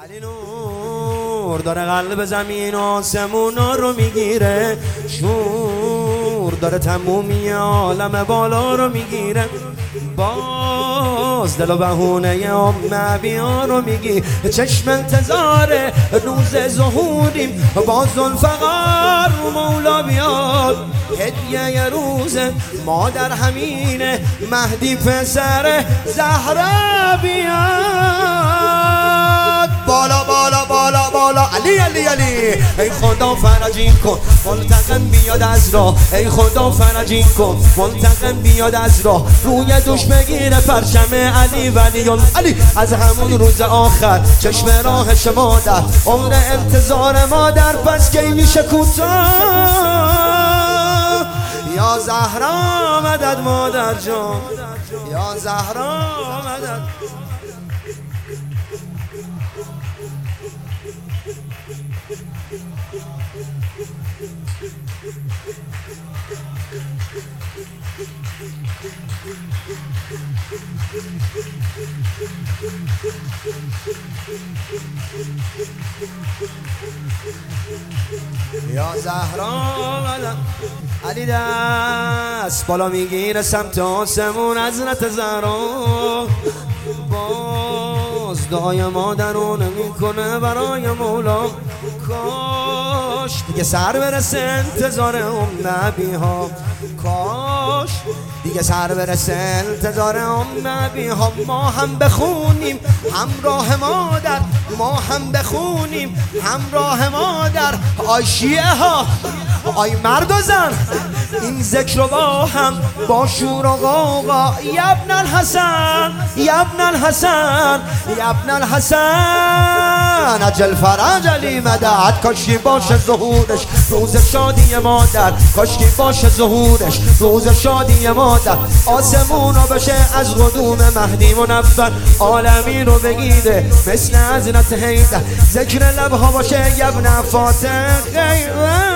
علی نور داره قلب زمین آسمونا رو میگیره، شور داره تمومی عالم بالا رو میگیره، باز دل و بهونه امه بیا رو میگی، چشم انتظار روز ظهوریم، باز ذوالفقار رو مولا بیاد، هدیه روز مادر همینه، مهدی پسر زهرا بیاد، بالا بالا بالا بالا، علی علی علی، ای خدا فرجین کن ملتقم بیاد از راه، ای خدا فرجین کن ملتقم بیاد از راه، روی دوش بگیره پرچم علی ولی علی، از همون روز آخر چشم راهش مادر، عمر انتظار مادر پس کی میشه کوتاه، یا زهرا مدد مادر جان، یا زهرا مدد. یا زهرا مدد. علی دست بالا میگیره سمت آسمون، حضرت زهرا باز دعای مادرونه میکنه برای مولا، کاش دیگه سر برسه انتظار اون نبی ها، کاش دیگه سر برسه انتظار اون نبی ها، ما هم بخونیم همراه مادر، ما هم بخونیم همراه مادر، آی شیعه ها آی مرد و زن این ذکر رو با هم با شور و غوغا، یبن الحسن یبن الحسن یبن الحسن عجل فرج علی مدد، کاشکی باشه ظهورش روز شادی مادر، کاشکی باشه ظهورش روز شادی مادر، آسمون رو بشه از قدوم مهدی منور، عالمی رو بگیره مثل حضرت حیدر، ذکر لبها باشه یبن فاتح